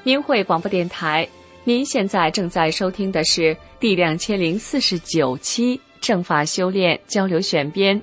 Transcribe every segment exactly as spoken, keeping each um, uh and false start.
明慧广播电台，您现在正在收听的是第两千零四十九期正法修炼交流选编。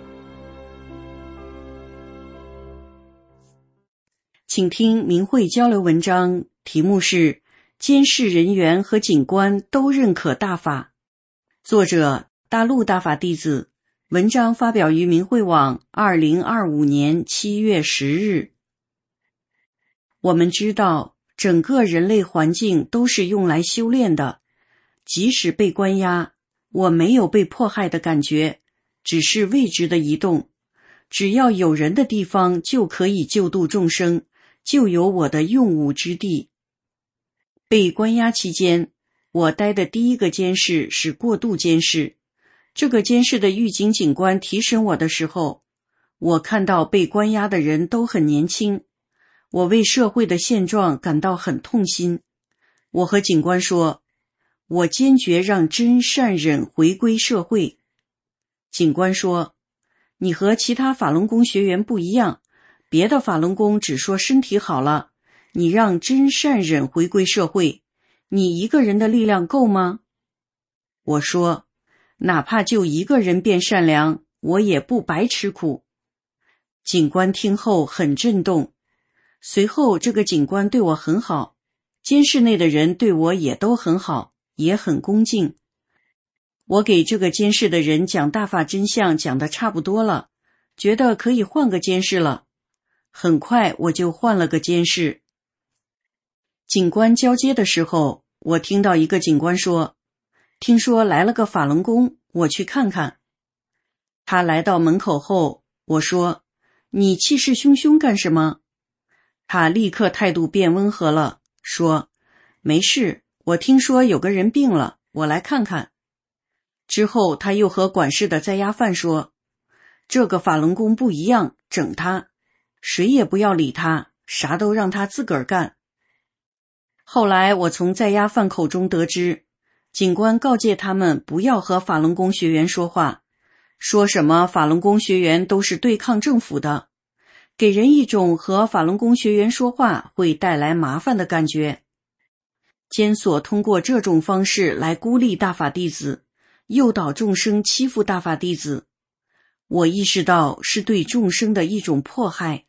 请听明慧交流文章，题目是监视人员和警官都认可大法，作者大陆大法弟子，文章发表于明慧网二零二五年七月十日。我们知道整个人类环境都是用来修炼的，即使被关押，我没有被迫害的感觉，只是位置的移动。只要有人的地方就可以救度众生，就有我的用武之地。被关押期间，我待的第一个监视是过渡监视。这个监视的狱警警官提审我的时候，我看到被关押的人都很年轻，我为社会的现状感到很痛心。我和警官说，我坚决让真善忍回归社会。警官说，你和其他法轮功学员不一样，别的法轮功只说身体好了，你让真善忍回归社会，你一个人的力量够吗？我说，哪怕就一个人变善良，我也不白吃苦。警官听后很震动。随后这个警官对我很好，监视内的人对我也都很好，也很恭敬。我给这个监视的人讲大法真相讲得差不多了，觉得可以换个监视了。很快我就换了个监视。警官交接的时候，我听到一个警官说，听说来了个法轮功，我去看看。他来到门口后，我说，你气势汹汹干什么？他立刻态度变温和了，说，没事，我听说有个人病了，我来看看。之后他又和管事的在押犯说，这个法轮功不一样，整他，谁也不要理他，啥都让他自个儿干。后来我从在押犯口中得知，警官告诫他们不要和法轮功学员说话，说什么法轮功学员都是对抗政府的，给人一种和法轮功学员说话会带来麻烦的感觉。监所通过这种方式来孤立大法弟子，诱导众生欺负大法弟子，我意识到是对众生的一种迫害。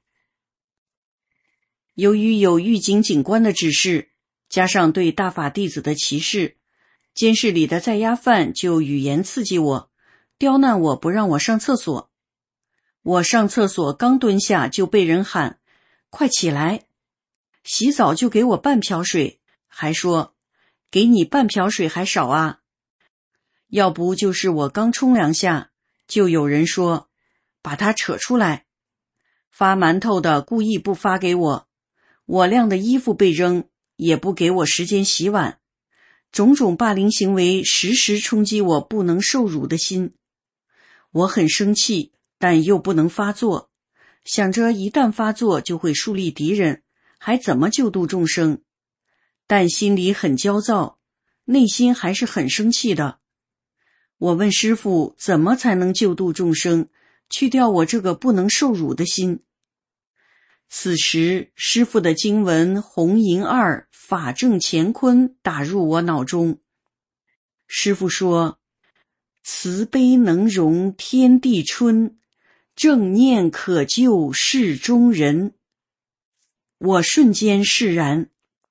由于有狱警警官的指示，加上对大法弟子的歧视，监视里的在押犯就语言刺激我，刁难我不让我上厕所。我上厕所刚蹲下就被人喊，快起来！洗澡就给我半瓢水，还说，给你半瓢水还少啊？要不就是我刚冲两下，就有人说，把它扯出来。发馒头的故意不发给我，我晾的衣服被扔，也不给我时间洗碗。种种霸凌行为时时冲击我不能受辱的心。我很生气，但又不能发作，想着一旦发作就会树立敌人，还怎么救度众生？但心里很焦躁，内心还是很生气的。我问师父，怎么才能救度众生，去掉我这个不能受辱的心？此时师父的经文红银二法正乾坤打入我脑中。师父说，慈悲能容天地春，正念可救世中人。我瞬间释然。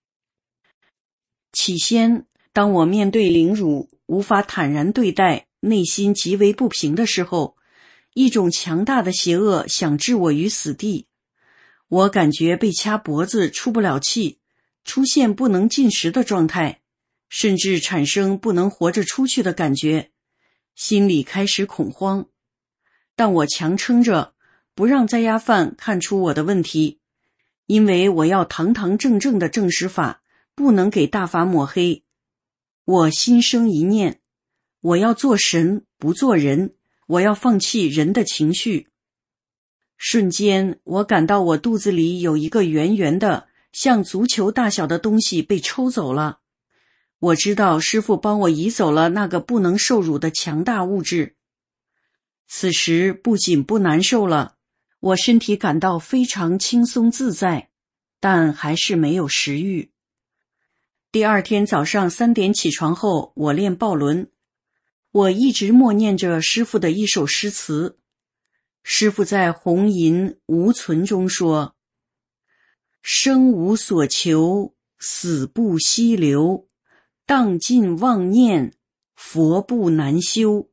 起先，当我面对凌辱无法坦然对待，内心极为不平的时候，一种强大的邪恶想置我于死地。我感觉被掐脖子出不了气，出现不能进食的状态，甚至产生不能活着出去的感觉，心里开始恐慌。但我强撑着，不让在押犯看出我的问题，因为我要堂堂正正的正实法，不能给大法抹黑。我心生一念，我要做神，不做人，我要放弃人的情绪。瞬间，我感到我肚子里有一个圆圆的像足球大小的东西被抽走了。我知道师父帮我移走了那个不能受辱的强大物质。此时不仅不难受了，我身体感到非常轻松自在，但还是没有食欲。 第二天早上三点起床后，我练抱轮。我一直默念着师父的一首诗词。师父在《红银无存》中说：生无所求，死不息留，荡尽妄念，佛不难修。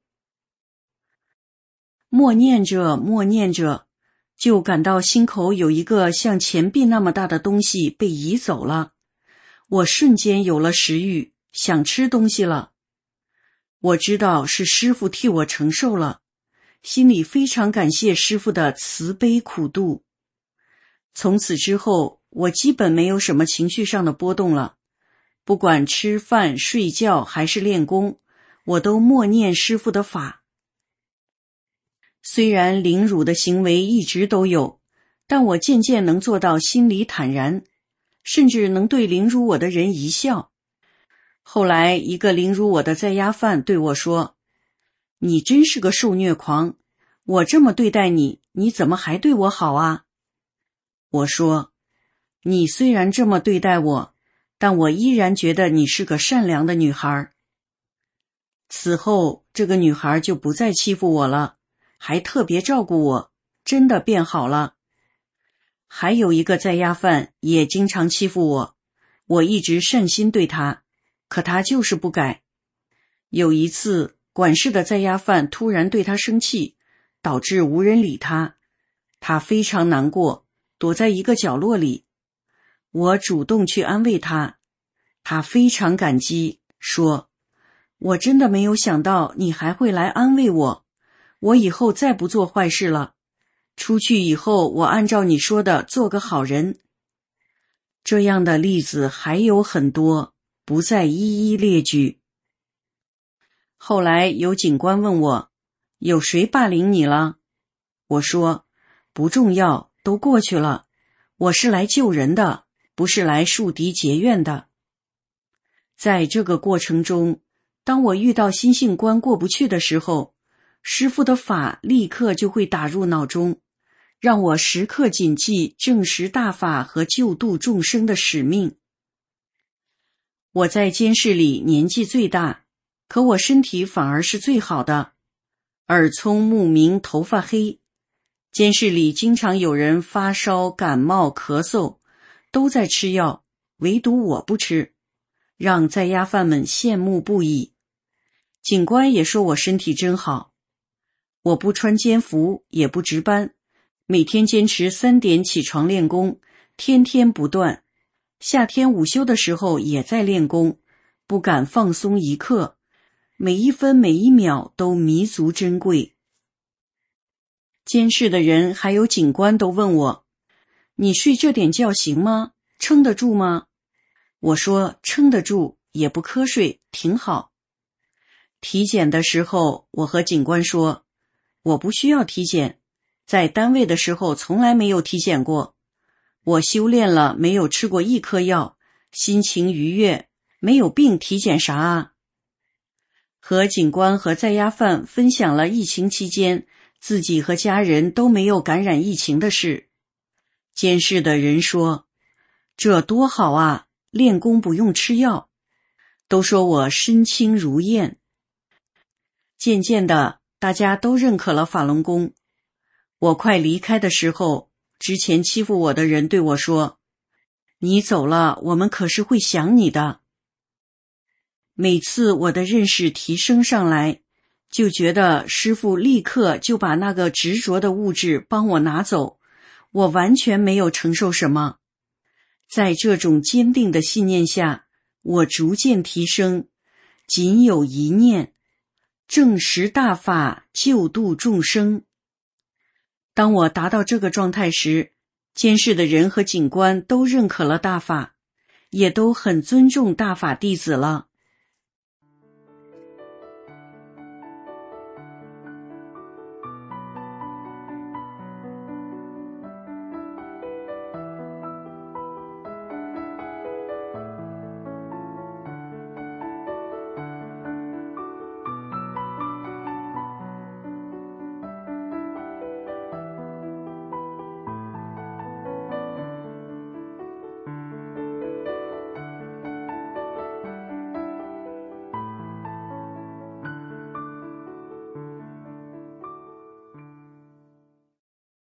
默念着默念着，就感到心口有一个像钱币那么大的东西被移走了。我瞬间有了食欲，想吃东西了。我知道是师父替我承受了，心里非常感谢师父的慈悲苦度。从此之后，我基本没有什么情绪上的波动了。不管吃饭、睡觉还是练功，我都默念师父的法。虽然凌辱的行为一直都有，但我渐渐能做到心里坦然，甚至能对凌辱我的人一笑。后来一个凌辱我的在押犯对我说：你真是个受虐狂，我这么对待你，你怎么还对我好啊？我说：你虽然这么对待我，但我依然觉得你是个善良的女孩。此后这个女孩就不再欺负我了，还特别照顾我，真的变好了。还有一个在押犯也经常欺负我，我一直善心对他，可他就是不改。有一次，管事的在押犯突然对他生气，导致无人理他，他非常难过，躲在一个角落里。我主动去安慰他，他非常感激，说：我真的没有想到你还会来安慰我，我以后再不做坏事了，出去以后我按照你说的做个好人。这样的例子还有很多，不再一一列举。后来有警官问我：有谁霸凌你了？我说：不重要，都过去了，我是来救人的，不是来树敌结怨的。在这个过程中，当我遇到心性关过不去的时候，师父的法立刻就会打入脑中，让我时刻谨记证实大法和救度众生的使命。我在监室里年纪最大，可我身体反而是最好的，耳聪目明，头发黑。监室里经常有人发烧、感冒、咳嗽，都在吃药，唯独我不吃，让在押犯们羡慕不已。警官也说我身体真好。我不穿监服，也不值班，每天坚持三点起床练功，天天不断。夏天午休的时候也在练功，不敢放松一刻，每一分每一秒都弥足珍贵。监视的人还有警官都问我：你睡这点觉行吗？撑得住吗？我说撑得住，也不瞌睡，挺好。体检的时候，我和警官说：我不需要体检，在单位的时候从来没有体检过。我修炼了，没有吃过一颗药，心情愉悦，没有病体检啥啊？和警官和在押犯分享了疫情期间自己和家人都没有感染疫情的事。监视的人说：这多好啊，练功不用吃药，都说我身轻如燕。渐渐的，大家都认可了法轮功。我快离开的时候，之前欺负我的人对我说：你走了，我们可是会想你的。每次我的认识提升上来，就觉得师父立刻就把那个执着的物质帮我拿走，我完全没有承受什么。在这种坚定的信念下，我逐渐提升，仅有一念：证实大法，救度众生。当我达到这个状态时，监视的人和警官都认可了大法，也都很尊重大法弟子了。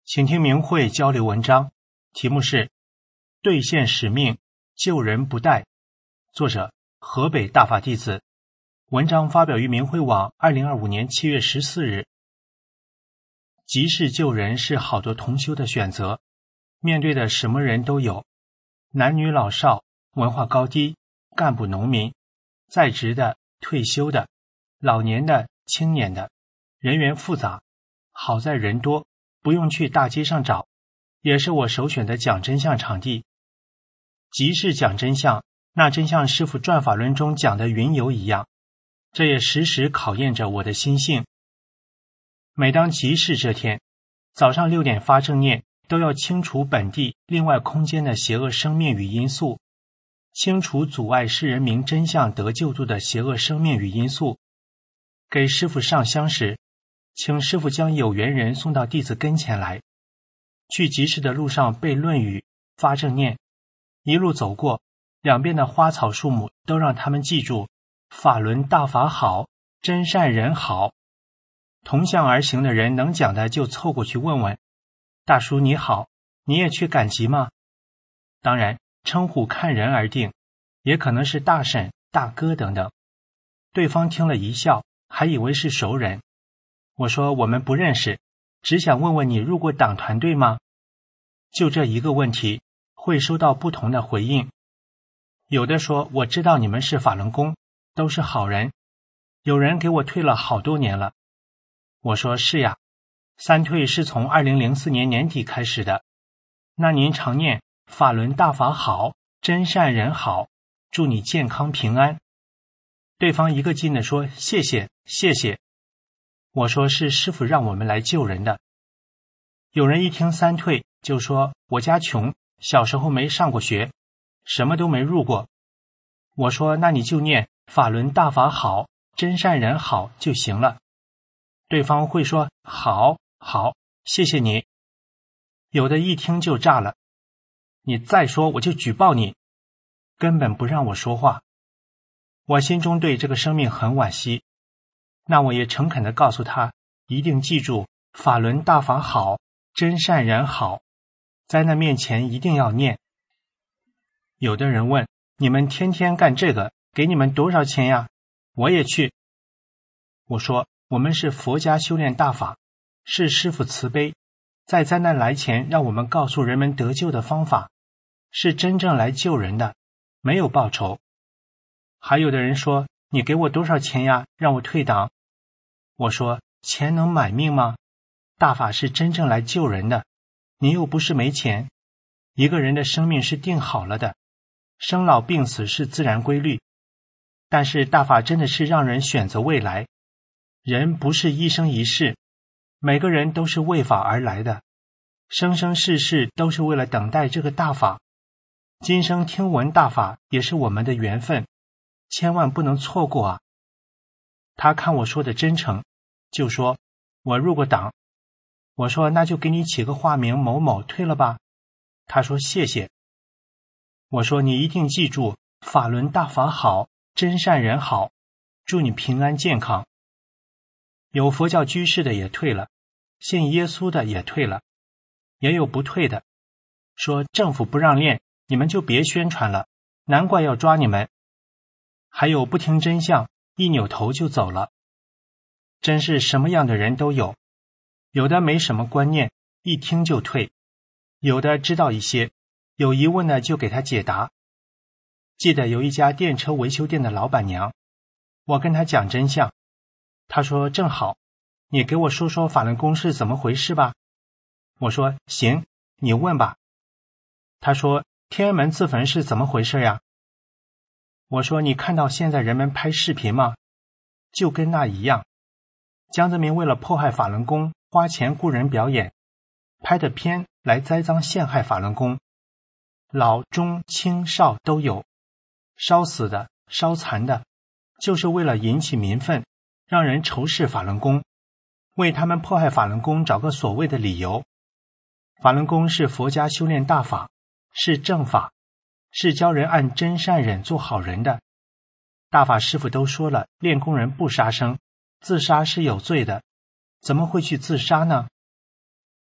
请听明慧交流文章，题目是兑现使命，救人不殆，作者河北大法弟子。文章发表于明慧网二零二五年七月十四日。急事救人是好多同修的选择，面对的什么人都有，男女老少，文化高低，干部农民，在职的，退休的，老年的，青年的，人员复杂。好在人多，不用去大街上找，也是我首选的讲真相场地。即是讲真相，那真像师父转法轮中讲的云游一样，这也时时考验着我的心性。每当集市这天，早上六点发正念，都要清除本地另外空间的邪恶生命与因素，清除阻碍世人明真相得救度的邪恶生命与因素。给师父上香时，请师父将有缘人送到弟子跟前来。去集市的路上背论语，发正念，一路走过，两边的花草树木都让他们记住法轮大法好，真善人好。同向而行的人能讲的就凑过去问问，大叔你好，你也去赶集吗？当然称呼看人而定，也可能是大婶大哥等等。对方听了一笑，还以为是熟人。我说我们不认识，只想问问你入过党团队吗？就这一个问题，会收到不同的回应。有的说我知道你们是法轮功，都是好人，有人给我退了好多年了。我说是呀，三退是从二零零四年年底开始的。那您常念法轮大法好，真善人好，祝你健康平安。对方一个劲地说谢谢谢谢。我说是师父让我们来救人的。有人一听三退就说我家穷，小时候没上过学，什么都没入过。我说那你就念法轮大法好，真善人好就行了。对方会说好好谢谢你。有的一听就炸了，你再说我就举报你，根本不让我说话。我心中对这个生命很惋惜，那我也诚恳地告诉他，一定记住法轮大法好，真善人好，在那面前一定要念。有的人问，你们天天干这个，给你们多少钱呀？我也去。我说我们是佛家修炼大法，是师父慈悲，在灾难来前让我们告诉人们得救的方法，是真正来救人的，没有报酬。还有的人说，你给我多少钱呀，让我退党？我说钱能买命吗？大法是真正来救人的，你又不是没钱。一个人的生命是定好了的，生老病死是自然规律，但是大法真的是让人选择未来。人不是一生一世，每个人都是为法而来的，生生世世都是为了等待这个大法。今生听闻大法也是我们的缘分，千万不能错过啊。他看我说的真诚，就说我入过党。我说那就给你起个化名某某，退了吧。他说谢谢。我说你一定记住法轮大法好，真善人好，祝你平安健康。有佛教居士的也退了，信耶稣的也退了，也有不退的，说政府不让练，你们就别宣传了，难怪要抓你们。还有不听真相，一扭头就走了。真是什么样的人都有，有的没什么观念，一听就退，有的知道一些，有疑问的就给他解答。记得有一家电车维修店的老板娘，我跟她讲真相，她说正好，你给我说说法轮功是怎么回事吧。我说行，你问吧。她说天安门自焚是怎么回事呀？我说你看到现在人们拍视频吗？就跟那一样，江泽民为了迫害法轮功，花钱雇人表演，拍的片来栽赃陷害法轮功，老中青少都有，烧死的烧残的，就是为了引起民愤，让人仇视法轮功，为他们迫害法轮功找个所谓的理由。法轮功是佛家修炼大法，是正法，是教人按真善忍做好人的。大法师父都说了，练功人不杀生，自杀是有罪的，怎么会去自杀呢？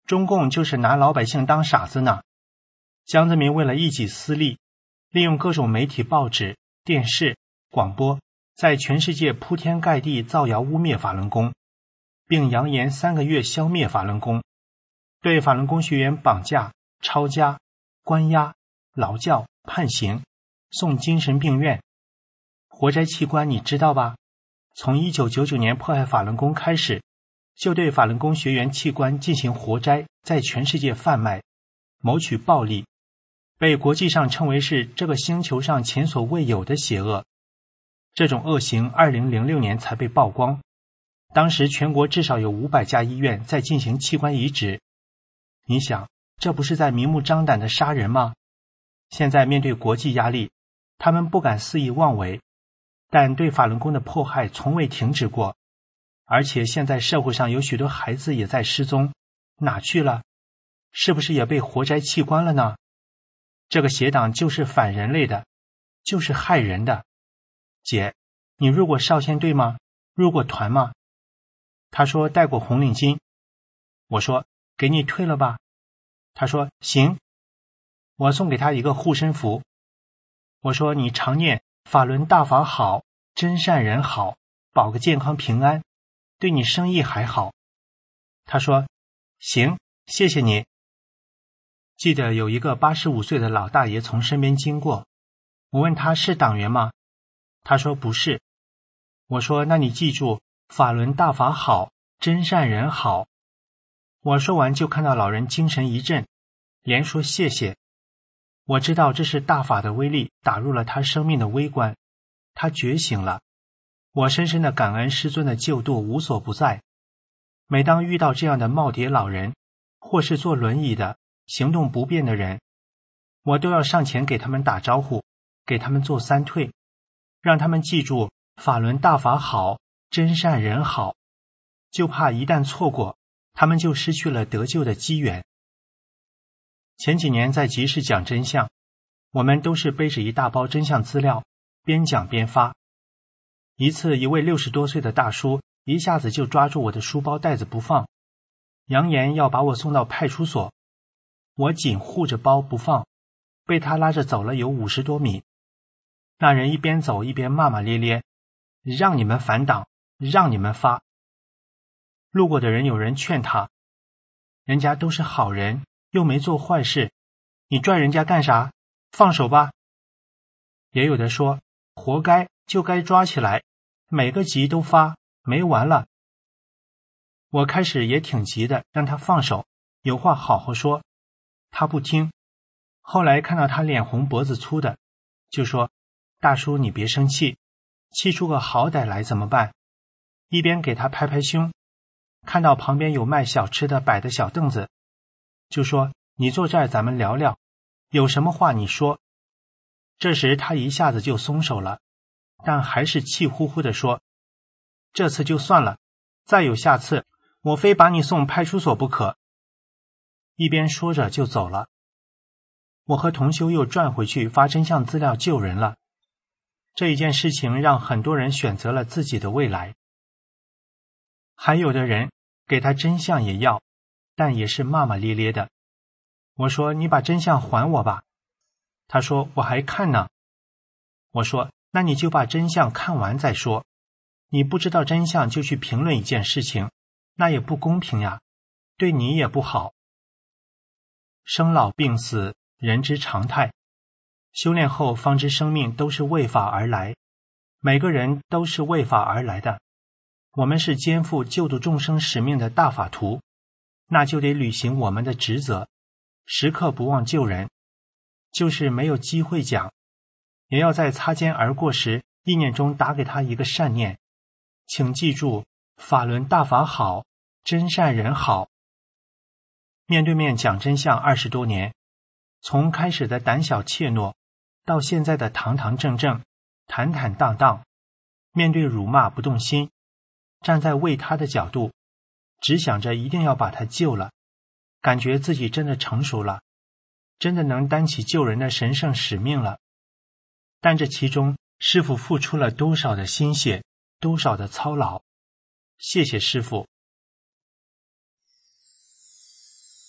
中共就是拿老百姓当傻子呢。江泽民为了一己私利，利用各种媒体报纸、电视、广播，在全世界铺天盖地造谣污蔑法轮功，并扬言三个月消灭法轮功，对法轮功学员绑架、抄家、关押、劳教、判刑，送精神病院。活摘器官你知道吧？从一九九九年迫害法轮功开始，就对法轮功学员器官进行活摘，在全世界贩卖，谋取暴利，被国际上称为是这个星球上前所未有的邪恶。这种恶行二零零六年才被曝光，当时全国至少有五百家医院在进行器官移植。你想，这不是在明目张胆的杀人吗？现在面对国际压力，他们不敢肆意妄为，但对法轮功的迫害从未停止过。而且现在社会上有许多孩子也在失踪，哪去了？是不是也被活摘器官了呢？这个邪党就是反人类的，就是害人的。姐，你入过少先队吗？入过团吗？他说戴过红领巾。我说给你退了吧。他说行。我送给他一个护身符。我说你常念法轮大法好，真善人好，保个健康平安，对你生意还好。他说行，谢谢你。记得有一个八十五岁的老大爷从身边经过，我问他是党员吗？他说不是。我说那你记住，法轮大法好，真善人好。我说完就看到老人精神一振，连说谢谢。我知道这是大法的威力打入了他生命的微观，他觉醒了。我深深的感恩师尊的救度无所不在。每当遇到这样的耄耋老人，或是坐轮椅的、行动不便的人，我都要上前给他们打招呼，给他们做三退，让他们记住法轮大法好，真善人好，就怕一旦错过，他们就失去了得救的机缘。前几年在集市讲真相，我们都是背着一大包真相资料，边讲边发。一次，一位六十多岁的大叔一下子就抓住我的书包带子不放，扬言要把我送到派出所。我紧护着包不放，被他拉着走了有五十多米。那人一边走一边骂骂咧咧，让你们反党，让你们发。路过的人有人劝他，人家都是好人，又没做坏事，你拽人家干啥？放手吧。也有的说，活该，就该抓起来，每个集都发，没完了。我开始也挺急的，让他放手，有话好好说。他不听，后来看到他脸红脖子粗的，就说，大叔你别生气，气出个好歹来怎么办？一边给他拍拍胸，看到旁边有卖小吃的摆的小凳子，就说，你坐这儿咱们聊聊，有什么话你说。这时他一下子就松手了，但还是气呼呼地说，这次就算了，再有下次，我非把你送派出所不可。一边说着就走了。我和同修又转回去发真相资料救人了。这一件事情让很多人选择了自己的未来。还有的人给他真相也要，但也是骂骂咧咧的。我说你把真相还我吧。他说我还看呢。我说那你就把真相看完再说，你不知道真相就去评论一件事情，那也不公平呀，对你也不好。生老病死，人之常态。修炼后方知生命都是为法而来，每个人都是为法而来的。我们是肩负救度众生使命的大法徒，那就得履行我们的职责，时刻不忘救人。就是没有机会讲，也要在擦肩而过时，意念中打给他一个善念。请记住，法轮大法好，真善人好。面对面讲真相二十多年，从开始的胆小怯懦，到现在的堂堂正正、坦坦荡荡，面对辱骂不动心，站在为他的角度，只想着一定要把他救了，感觉自己真的成熟了，真的能担起救人的神圣使命了。但这其中师父付出了多少的心血，多少的操劳，谢谢师父。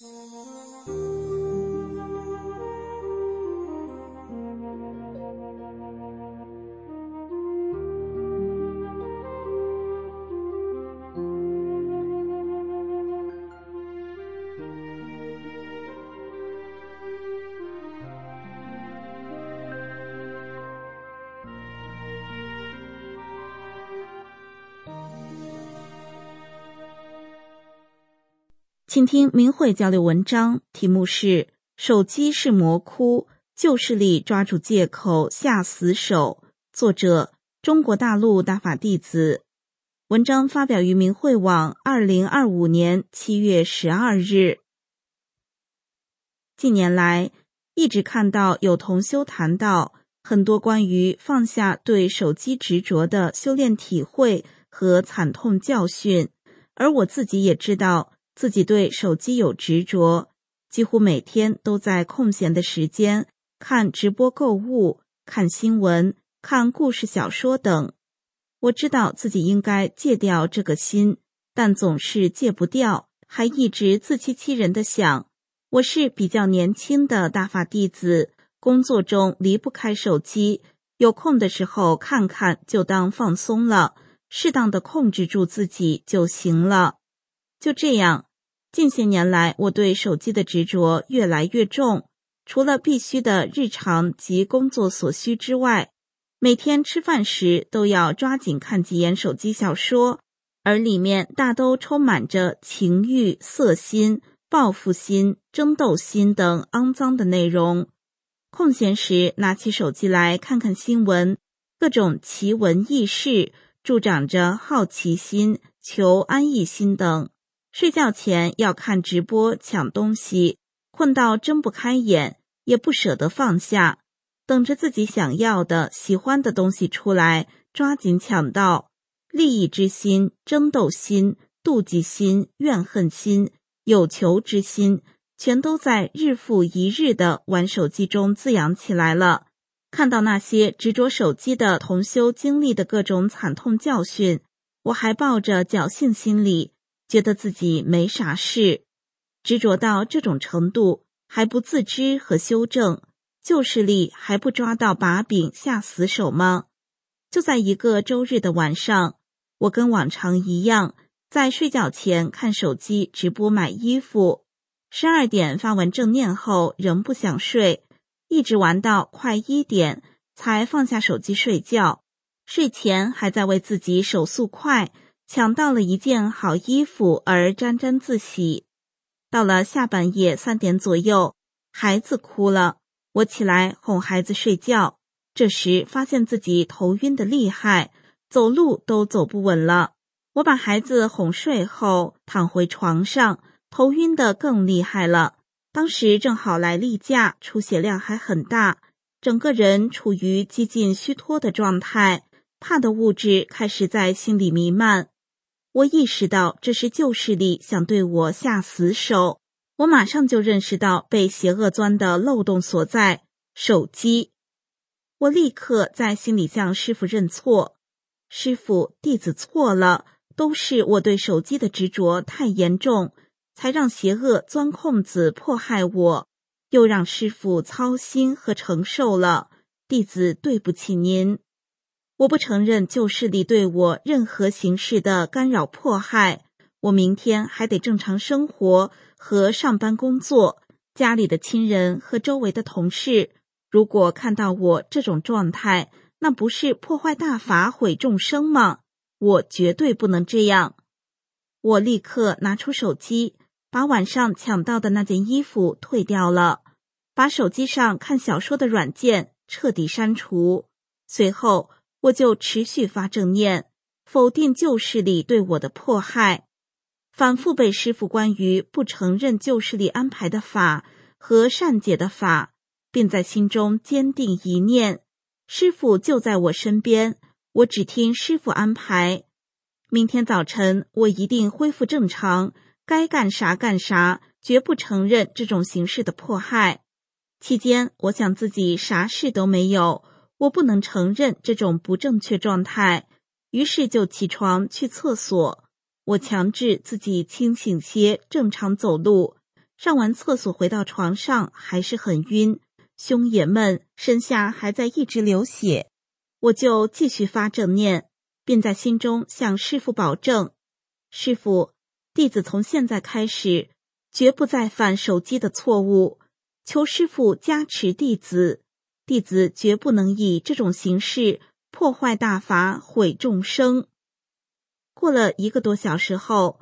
请听明慧交流文章，题目是手机是魔窟，旧势力抓住借口下死手，作者中国大陆大法弟子。文章发表于明慧网二零二五年七月十二日。近年来，一直看到有同修谈到很多关于放下对手机执着的修炼体会和惨痛教训，而我自己也知道自己对手机有执着，几乎每天都在空闲的时间看直播购物、看新闻、看故事小说等。我知道自己应该戒掉这个心，但总是戒不掉，还一直自欺欺人地想，我是比较年轻的大法弟子，工作中离不开手机，有空的时候看看就当放松了，适当的控制住自己就行了。就这样，近些年来我对手机的执着越来越重，除了必须的日常及工作所需之外，每天吃饭时都要抓紧看几眼手机小说，而里面大都充满着情欲、色心、报复心、争斗心等肮脏的内容。空闲时拿起手机来看看新闻，各种奇闻异事，助长着好奇心、求安逸心等。睡觉前要看直播抢东西，困到睁不开眼，也不舍得放下，等着自己想要的、喜欢的东西出来，抓紧抢到。利益之心、争斗心、妒忌心、怨恨心、有求之心，全都在日复一日的玩手机中滋养起来了。看到那些执着手机的同修经历的各种惨痛教训，我还抱着侥幸心理，觉得自己没啥事。执着到这种程度，还不自知和修正，旧势力还不抓到把柄下死手吗？就在一个周日的晚上，我跟往常一样，在睡觉前看手机直播买衣服。十二点发完正念后仍不想睡，一直玩到快一点才放下手机睡觉。睡前还在为自己手速快抢到了一件好衣服而沾沾自喜。到了下半夜三点左右，孩子哭了，我起来哄孩子睡觉，这时发现自己头晕得厉害，走路都走不稳了。我把孩子哄睡后躺回床上，头晕得更厉害了。当时正好来例假，出血量还很大，整个人处于几近虚脱的状态，怕的物质开始在心里弥漫。我意识到这是旧势力想对我下死手，我马上就认识到被邪恶钻的漏洞所在，手机。我立刻在心里向师父认错，师父，弟子错了，都是我对手机的执着太严重，才让邪恶钻空子迫害我，又让师父操心和承受了，弟子对不起您。我不承认旧势力对我任何形式的干扰迫害，我明天还得正常生活和上班工作，家里的亲人和周围的同事，如果看到我这种状态，那不是破坏大法毁众生吗？我绝对不能这样。我立刻拿出手机，把晚上抢到的那件衣服退掉了，把手机上看小说的软件彻底删除。随后我就持续发正念，否定旧势力对我的迫害，反复被师父关于不承认旧势力安排的法和善解的法，并在心中坚定一念，师父就在我身边，我只听师父安排。明天早晨我一定恢复正常，该干啥干啥，绝不承认这种形式的迫害。期间我想自己啥事都没有，我不能承认这种不正确状态，于是就起床去厕所。我强制自己清醒些，正常走路。上完厕所回到床上还是很晕，胸也闷，身下还在一直流血。我就继续发正念，并在心中向师父保证，师父，弟子从现在开始绝不再犯手机的错误，求师父加持弟子，弟子绝不能以这种形式破坏大法毁众生。过了一个多小时后，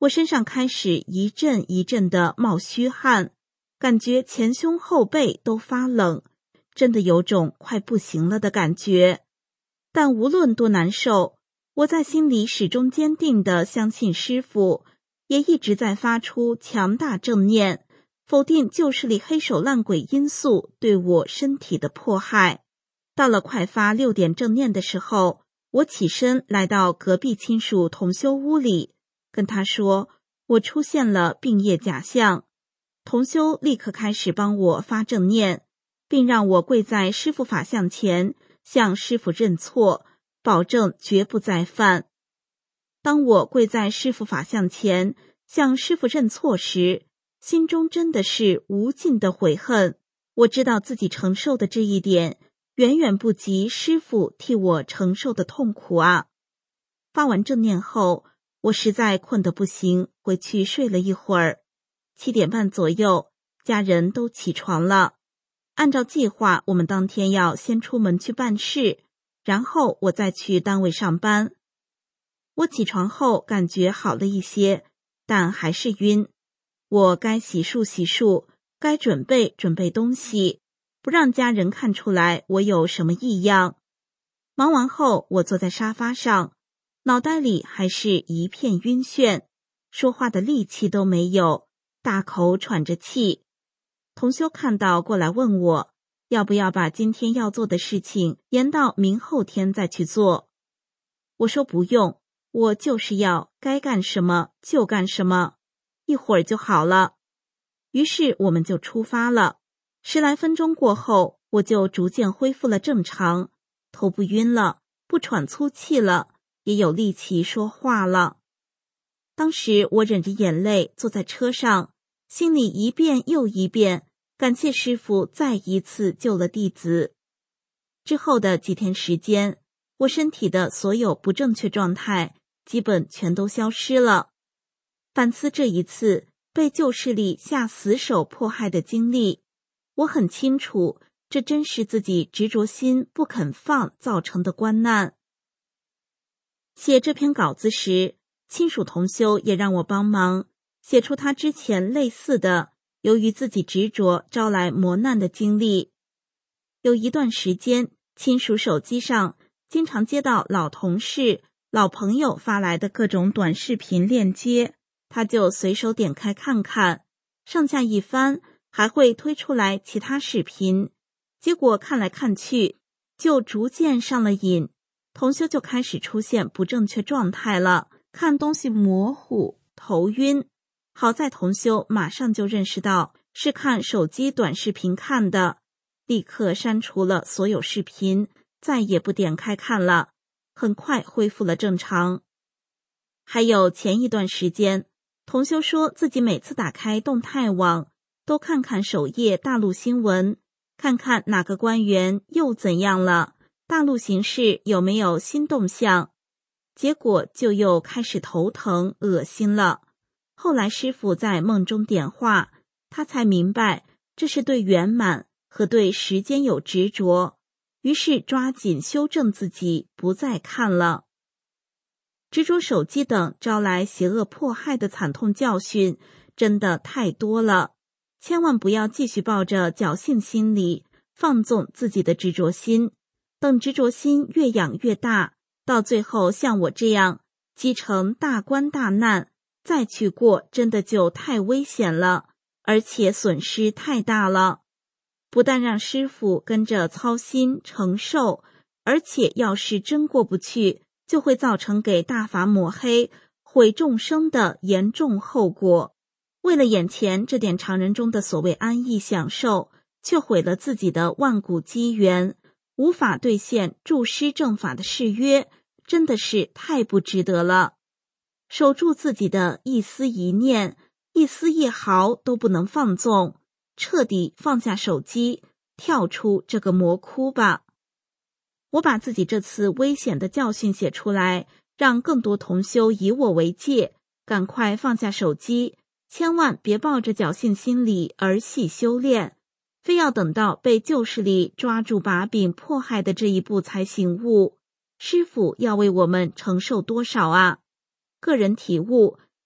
我身上开始一阵一阵的冒虚汗，感觉前胸后背都发冷，真的有种快不行了的感觉。但无论多难受，我在心里始终坚定地相信师父，也一直在发出强大正念，否定旧势力黑手烂鬼因素对我身体的迫害。到了快发六点正念的时候，我起身来到隔壁亲属同修屋里，跟他说我出现了病业假象。同修立刻开始帮我发正念，并让我跪在师父法像前，向师父认错，保证绝不再犯。当我跪在师父法像前，向师父认错时，心中真的是无尽的悔恨。我知道自己承受的这一点，远远不及师父替我承受的痛苦啊！发完正念后，我实在困得不行，回去睡了一会儿。七点半左右，家人都起床了。按照计划，我们当天要先出门去办事，然后我再去单位上班。我起床后感觉好了一些，但还是晕。我该洗漱洗漱，该准备准备东西，不让家人看出来我有什么异样。忙完后，我坐在沙发上，脑袋里还是一片晕眩，说话的力气都没有，大口喘着气。同修看到过来问我，要不要把今天要做的事情延到明后天再去做。我说不用，我就是要该干什么就干什么，一会儿就好了。于是我们就出发了。十来分钟过后，我就逐渐恢复了正常，头不晕了，不喘粗气了，也有力气说话了。当时我忍着眼泪坐在车上，心里一遍又一遍感谢师父再一次救了弟子。之后的几天时间，我身体的所有不正确状态基本全都消失了。反思这一次被旧势力下死手迫害的经历，我很清楚，这真是自己执着心不肯放造成的关难。写这篇稿子时，亲属同修也让我帮忙写出他之前类似的由于自己执着招来磨难的经历。有一段时间，亲属手机上经常接到老同事、老朋友发来的各种短视频链接，他就随手点开看看，上下一翻还会推出来其他视频，结果看来看去就逐渐上了瘾，同修就开始出现不正确状态了，看东西模糊、头晕。好在同修马上就认识到是看手机短视频看的，立刻删除了所有视频，再也不点开看了，很快恢复了正常。还有前一段时间，同修说自己每次打开动态网都看看首页大陆新闻，看看哪个官员又怎样了，大陆形势有没有新动向，结果就又开始头疼恶心了。后来师父在梦中点化，他才明白这是对圆满和对时间有执着，于是抓紧修正自己，不再看了。执着手机等招来邪恶迫害的惨痛教训真的太多了，千万不要继续抱着侥幸心理放纵自己的执着心，等执着心越养越大，到最后像我这样积成大关大难，再去过真的就太危险了，而且损失太大了。不但让师父跟着操心承受，而且要是真过不去，就会造成给大法抹黑、毁众生的严重后果。为了眼前这点常人中的所谓安逸享受，却毁了自己的万古机缘，无法兑现助师正法的誓约，真的是太不值得了。守住自己的一丝一念，一丝一毫都不能放纵，彻底放下手机，跳出这个魔窟吧。我把自己这次危险的教训写出来，让更多同修以我为戒，赶快放下手机，千万别抱着侥幸心理儿戏修炼，非要等到被旧势力抓住把柄迫害的这一步才醒悟。师父要为我们承受多少啊？个人体悟，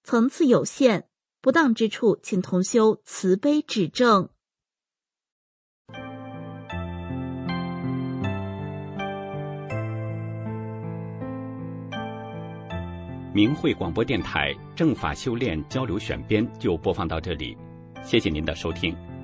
层次有限，不当之处，请同修慈悲指正。 明慧广播电台正法修炼交流选编就播放到这里，谢谢您的收听。